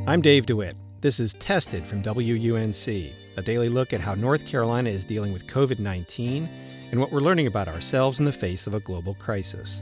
I'm Dave DeWitt. This is Tested from WUNC, a daily look at how North Carolina is dealing with COVID-19 and what we're learning about ourselves in the face of a global crisis.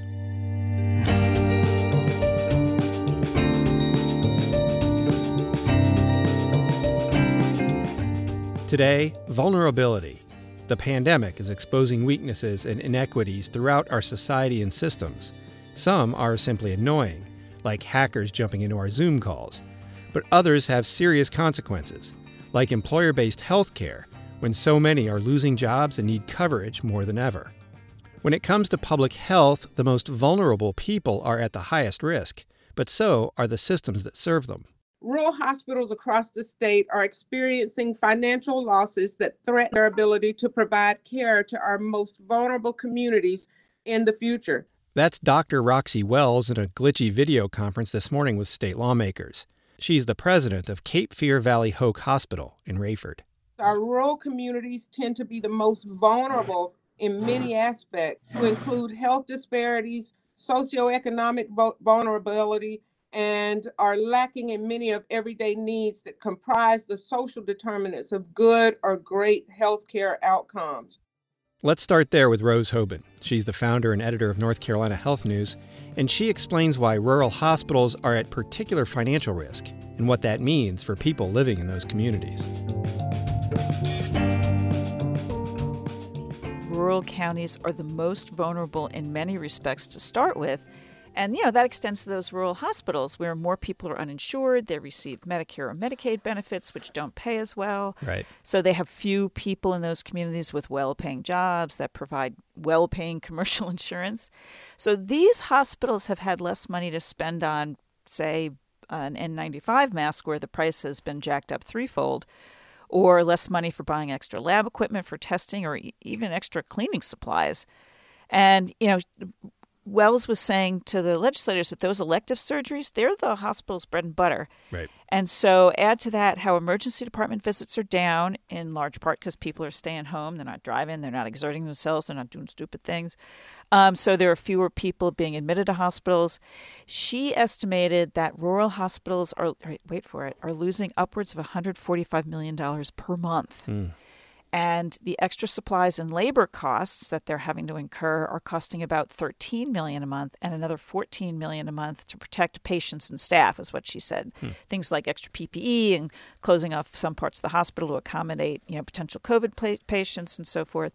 Today, vulnerability. The pandemic is exposing weaknesses and inequities throughout our society and systems. Some are simply annoying, like hackers jumping into our Zoom calls. But others have serious consequences, like employer-based health care, when so many are losing jobs and need coverage more than ever. When it comes to public health, the most vulnerable people are at the highest risk, but so are the systems that serve them. Rural hospitals across the state are experiencing financial losses that threaten their ability to provide care to our most vulnerable communities in the future. That's Dr. Roxy Wells in a glitchy video conference this morning with state lawmakers. She's the president of Cape Fear Valley Hoke Hospital in Rayford. Our rural communities tend to be the most vulnerable in many aspects, to include health disparities, socioeconomic vulnerability, and are lacking in many of everyday needs that comprise the social determinants of good or great healthcare outcomes. Let's start there with Rose Hoban. She's the founder and editor of North Carolina Health News, and she explains why rural hospitals are at particular financial risk and what that means for people living in those communities. Rural counties are the most vulnerable in many respects to start with. And, that extends to those rural hospitals where more people are uninsured. They receive Medicare or Medicaid benefits, which don't pay as well. Right. So they have few people in those communities with well-paying jobs that provide well-paying commercial insurance. So these hospitals have had less money to spend on, say, an N95 mask where the price has been jacked up threefold, or less money for buying extra lab equipment for testing or even extra cleaning supplies. And, Wells was saying to the legislators that those elective surgeries, they're the hospital's bread and butter. Right. And so add to that how emergency department visits are down, in large part because people are staying home. They're not driving. They're not exerting themselves. They're not doing stupid things. So there are fewer people being admitted to hospitals. She estimated that rural hospitals are losing upwards of $145 million per month. And the extra supplies and labor costs that they're having to incur are costing about $13 million a month and another $14 million a month to protect patients and staff, is what she said. Things like extra PPE and closing off some parts of the hospital to accommodate, potential COVID patients and so forth.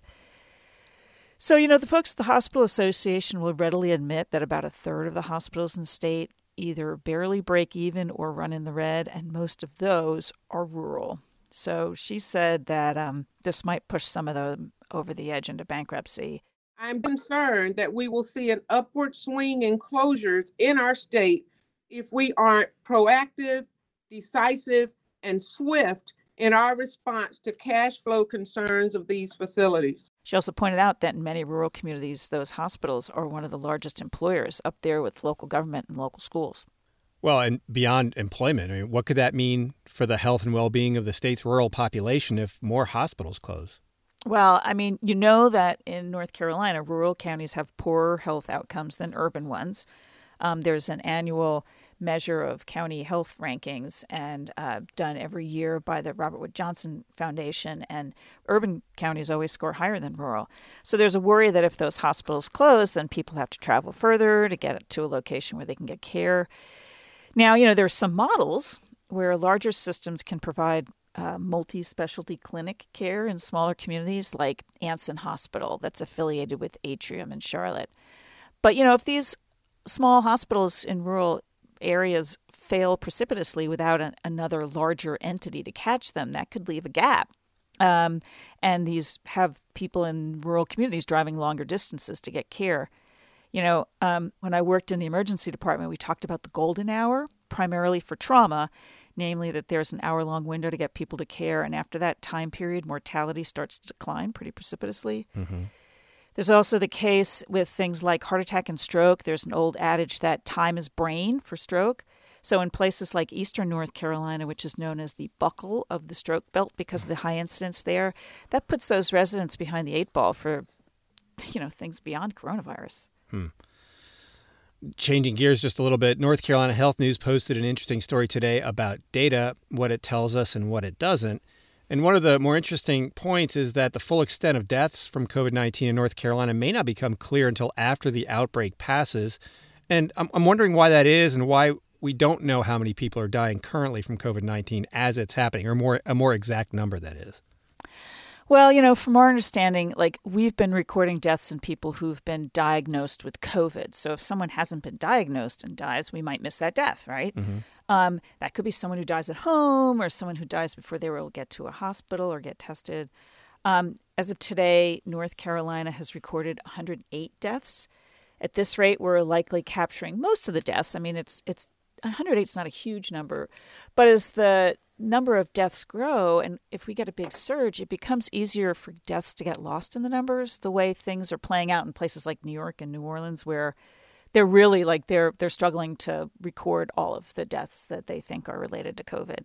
So, the folks at the Hospital Association will readily admit that about a third of the hospitals in the state either barely break even or run in the red, and most of those are rural. So she said that this might push some of them over the edge into bankruptcy. I'm concerned that we will see an upward swing in closures in our state if we aren't proactive, decisive, and swift in our response to cash flow concerns of these facilities. She also pointed out that in many rural communities, those hospitals are one of the largest employers, up there with local government and local schools. Well, and beyond employment, what could that mean for the health and well-being of the state's rural population if more hospitals close? Well, that in North Carolina, rural counties have poorer health outcomes than urban ones. There's an annual measure of county health rankings and done every year by the Robert Wood Johnson Foundation, and urban counties always score higher than rural. So there's a worry that if those hospitals close, then people have to travel further to get to a location where they can get care. Now, there are some models where larger systems can provide multi-specialty clinic care in smaller communities, like Anson Hospital that's affiliated with Atrium in Charlotte. But, if these small hospitals in rural areas fail precipitously without another larger entity to catch them, that could leave a gap. And these have people in rural communities driving longer distances to get care. When I worked in the emergency department, we talked about the golden hour, primarily for trauma, namely that there's an hour-long window to get people to care. And after that time period, mortality starts to decline pretty precipitously. Mm-hmm. There's also the case with things like heart attack and stroke. There's an old adage that time is brain for stroke. So in places like eastern North Carolina, which is known as the buckle of the stroke belt because of the high incidence there, that puts those residents behind the eight ball for, things beyond coronavirus. Changing gears just a little bit, North Carolina Health News posted an interesting story today about data, what it tells us and what it doesn't. And one of the more interesting points is that the full extent of deaths from COVID-19 in North Carolina may not become clear until after the outbreak passes. And I'm wondering why that is and why we don't know how many people are dying currently from COVID-19 as it's happening, or a more exact number, that is. Well, from our understanding, we've been recording deaths in people who've been diagnosed with COVID. So if someone hasn't been diagnosed and dies, we might miss that death, right? Mm-hmm. That could be someone who dies at home or someone who dies before they will get to a hospital or get tested. As of today, North Carolina has recorded 108 deaths. At this rate, we're likely capturing most of the deaths. I mean, it's 108 is not a huge number, but as the number of deaths grow, and if we get a big surge, it becomes easier for deaths to get lost in the numbers, the way things are playing out in places like New York and New Orleans, where they're really they're struggling to record all of the deaths that they think are related to COVID.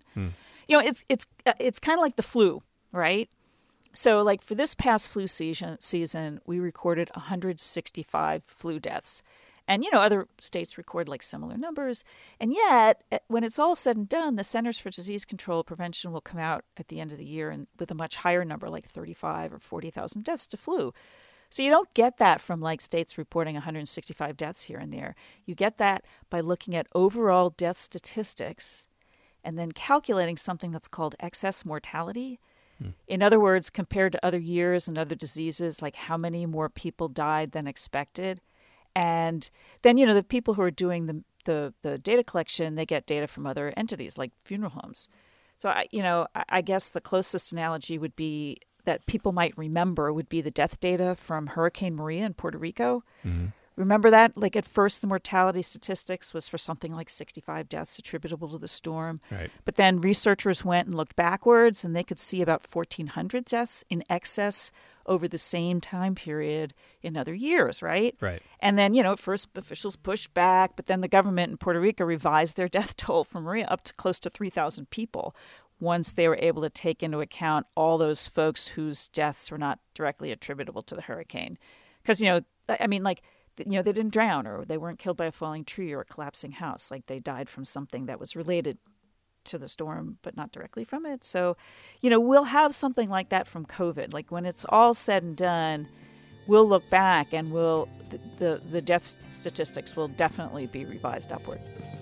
It's kind of like the flu, right? So for this past flu season, we recorded 165 flu deaths. And, other states record similar numbers. And yet, when it's all said and done, the Centers for Disease Control and Prevention will come out at the end of the year and with a much higher number, like 35 or 40,000 deaths to flu. So you don't get that from states reporting 165 deaths here and there. You get that by looking at overall death statistics and then calculating something that's called excess mortality. In other words, compared to other years and other diseases, how many more people died than expected. And then, the people who are doing the data collection, they get data from other entities like funeral homes. So, I guess the closest analogy would be that people might remember would be the death data from Hurricane Maria in Puerto Rico. Mm-hmm. Remember that? At first, the mortality statistics was for something like 65 deaths attributable to the storm. Right. But then researchers went and looked backwards, and they could see about 1,400 deaths in excess over the same time period in other years, right? Right. And then, at first officials pushed back, but then the government in Puerto Rico revised their death toll from Maria up to close to 3,000 people once they were able to take into account all those folks whose deaths were not directly attributable to the hurricane. Because, they didn't drown or they weren't killed by a falling tree or a collapsing house. They died from something that was related to the storm, but not directly from it. So, we'll have something like that from COVID. When it's all said and done, we'll look back and the death statistics will definitely be revised upward.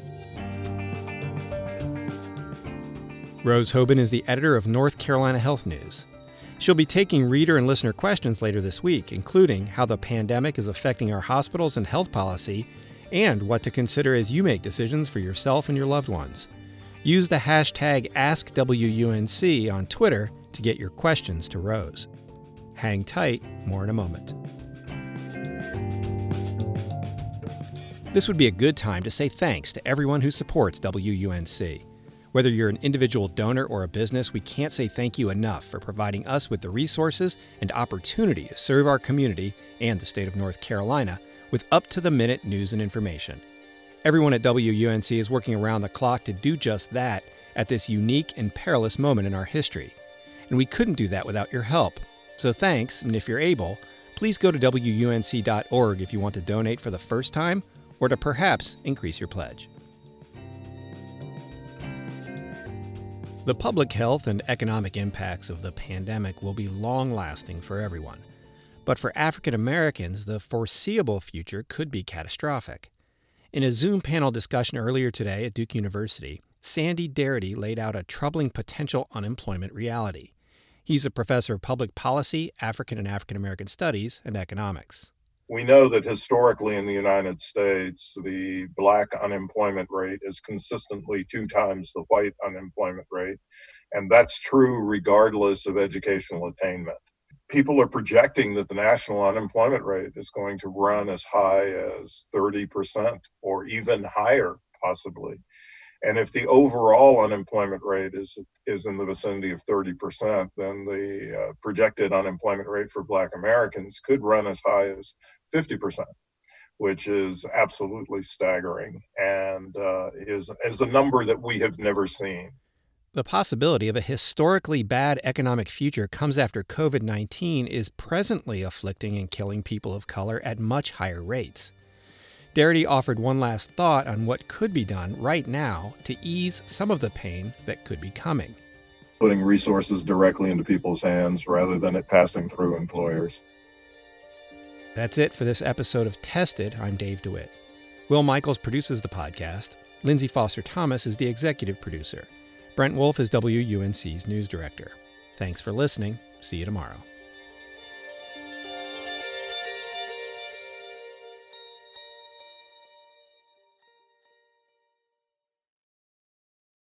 Rose Hoban is the editor of North Carolina Health News. She'll be taking reader and listener questions later this week, including how the pandemic is affecting our hospitals and health policy, and what to consider as you make decisions for yourself and your loved ones. Use the hashtag AskWUNC on Twitter to get your questions to Rose. Hang tight, more in a moment. This would be a good time to say thanks to everyone who supports WUNC. Whether you're an individual donor or a business, we can't say thank you enough for providing us with the resources and opportunity to serve our community and the state of North Carolina with up-to-the-minute news and information. Everyone at WUNC is working around the clock to do just that at this unique and perilous moment in our history. And we couldn't do that without your help. So thanks, and if you're able, please go to WUNC.org if you want to donate for the first time or to perhaps increase your pledge. The public health and economic impacts of the pandemic will be long-lasting for everyone. But for African Americans, the foreseeable future could be catastrophic. In a Zoom panel discussion earlier today at Duke University, Sandy Darity laid out a troubling potential unemployment reality. He's a professor of public policy, African and African American studies, and economics. We know that historically in the United States, the Black unemployment rate is consistently 2 times the white unemployment rate. And that's true regardless of educational attainment. People are projecting that the national unemployment rate is going to run as high as 30% or even higher, possibly. And if the overall unemployment rate is in the vicinity of 30%, then the projected unemployment rate for Black Americans could run as high as 50%, which is absolutely staggering and is a number that we have never seen. The possibility of a historically bad economic future comes after COVID-19 is presently afflicting and killing people of color at much higher rates. Darity offered one last thought on what could be done right now to ease some of the pain that could be coming. Putting resources directly into people's hands rather than it passing through employers. That's it for this episode of Tested. I'm Dave DeWitt. Will Michaels produces the podcast. Lindsay Foster Thomas is the executive producer. Brent Wolf is WUNC's news director. Thanks for listening. See you tomorrow.